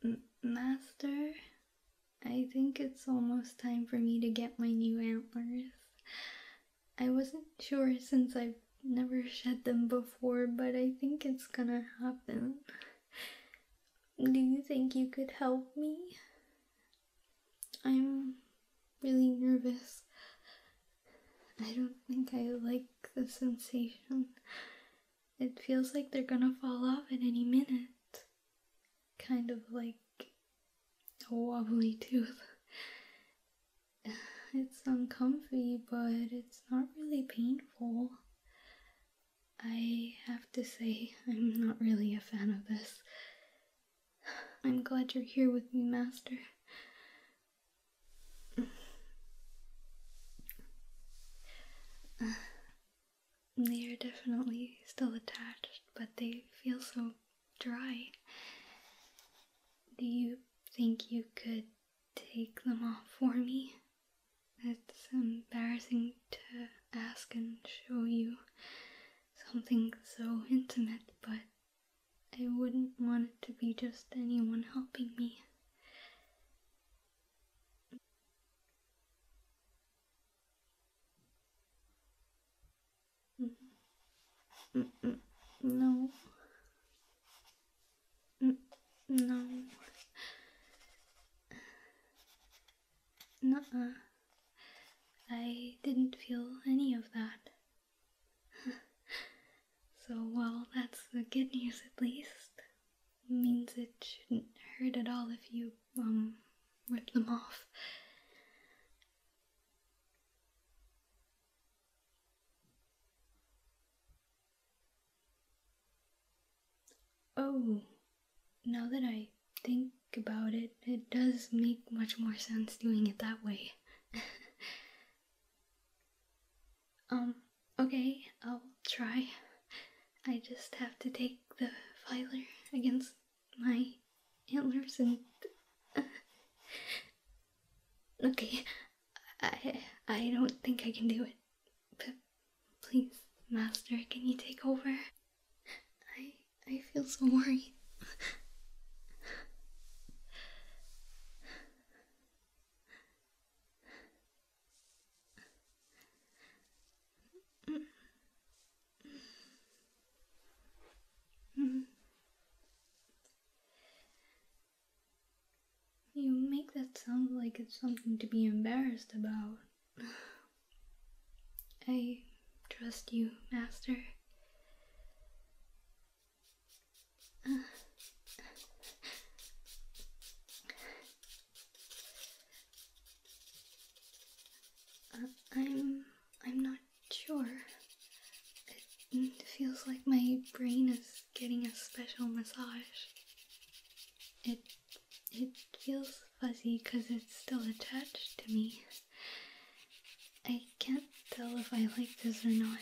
Master, I think it's almost time for me to get my new antlers. I wasn't sure since I've never shed them before, but I think it's gonna happen. Do you think you could help me? I'm really nervous. I don't think I like the sensation. It feels like they're gonna fall off at any minute. Kind of like a wobbly tooth. It's uncomfy, but it's not really painful. I have to say, I'm not really a fan of this. I'm glad you're here with me, Master. They are definitely still attached, but they feel so dry. Do you think you could take them off for me? It's embarrassing to ask and show you something so intimate, but I wouldn't want it to be just anyone helping me. No. No. Nuh-uh. I didn't feel any of that. So, well, that's the good news at least. It means it shouldn't hurt at all if you, rip them off. Oh, now that I think about it, it does make much more sense doing it that way. Okay, I'll try. I just have to take the filer against my antlers and... Okay, I don't think I can do it. But please, Master, can you take over? I feel so worried. You make that sound like it's something to be embarrassed about. I trust you, Master. I'm not sure. It feels like my brain is getting a special massage. It feels fuzzy because it's still attached to me. I can't tell if I like this or not.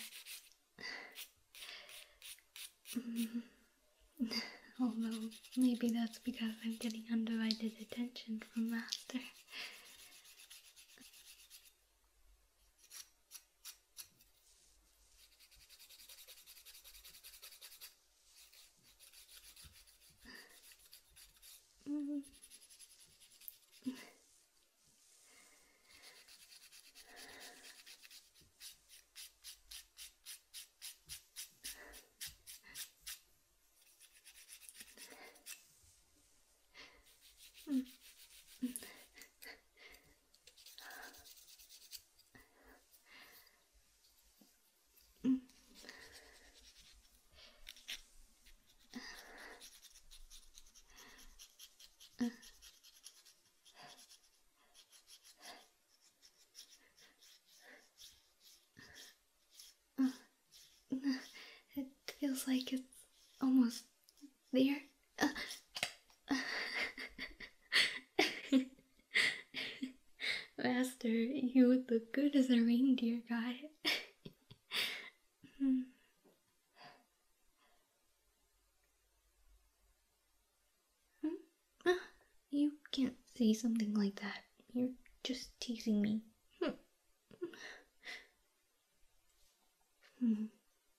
Although, maybe that's because I'm getting undivided attention from Master. It feels like it's almost there. Master, you would look good as a reindeer guy. You can't say something like that. You're just teasing me.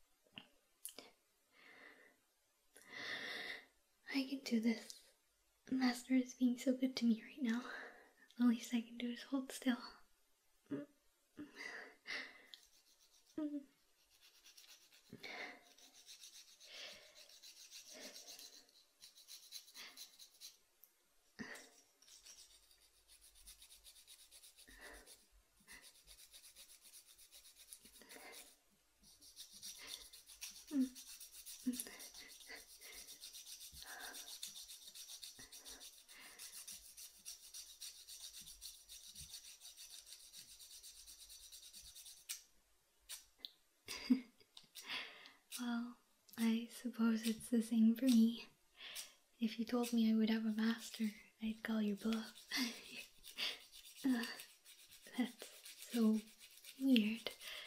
I can do this. Master is being so good to me right now. The least I can do is hold still. Well, I suppose it's the same for me. If you told me I would have a master, I'd call your bluff. That's so weird.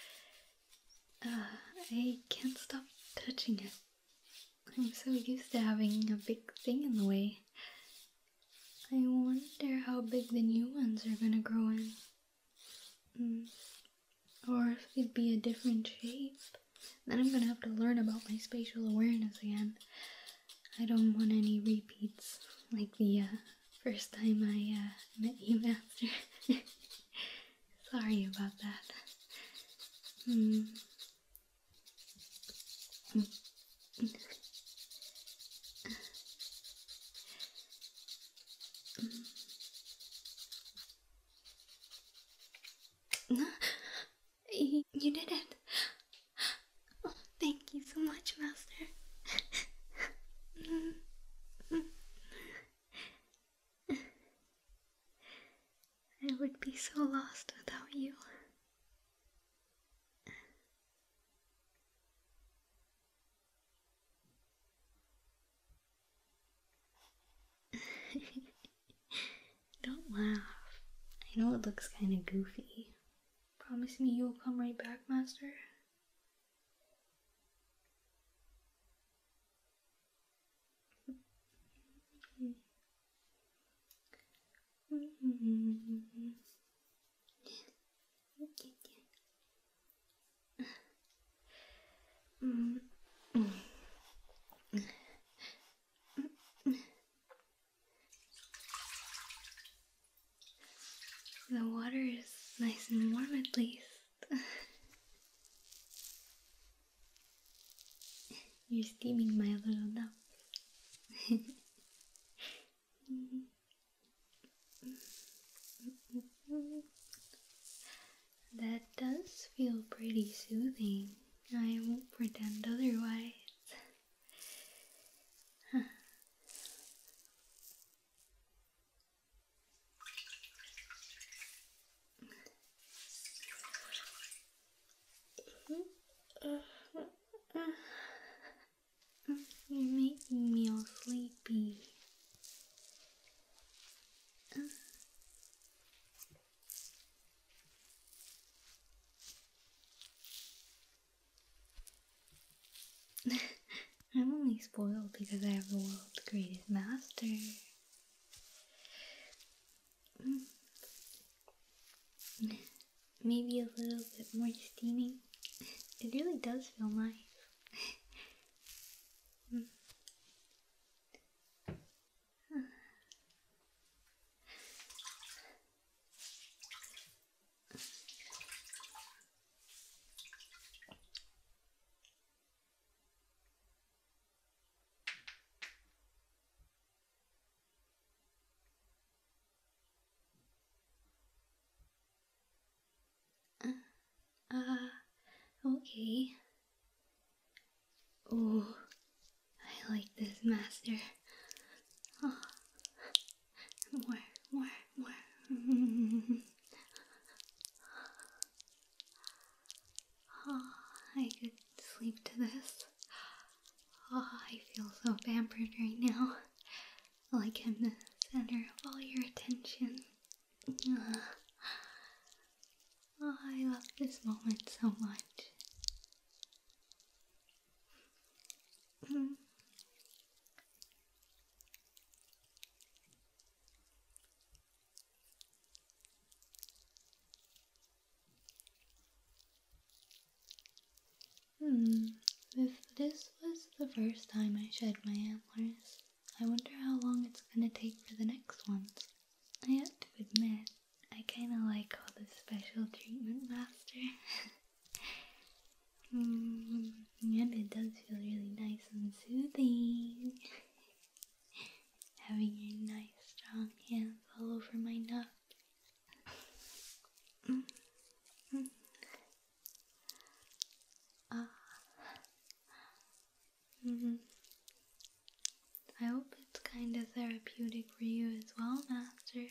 I can't stop touching it. I'm so used to having a big thing in the way. I wonder how big the new ones are gonna grow in. Or if they'd be a different shape. Then I'm gonna have to learn about my spatial awareness again. I don't want any repeats, like the first time I met you, Master. Sorry about that. You did it. Oh, thank you so much, Master. I would be so lost without you. Don't laugh. I know it looks kind of goofy. Promise me you'll come right back, Master? The water is nice and warm at least. You're steaming my little nose. That does feel pretty soothing. I won't pretend otherwise. You're making me all sleepy. I'm only spoiled because I have the world's greatest master. Maybe a little bit more steaming. It really does feel nice. Okay. Oh, I like this, Master. Oh, more. Oh, I could sleep to this. Oh, I feel so pampered right now. Like I'm the center of all your attention. Oh, I love this moment so much. If this was the first time I shed my antlers, I wonder how long it's gonna take for the next ones. I have to admit, I kinda like all the special treatment, Master. And it does feel really nice and soothing. Having your nice strong hands all over my nut. Ah. I hope it's kind of therapeutic for you as well, Master.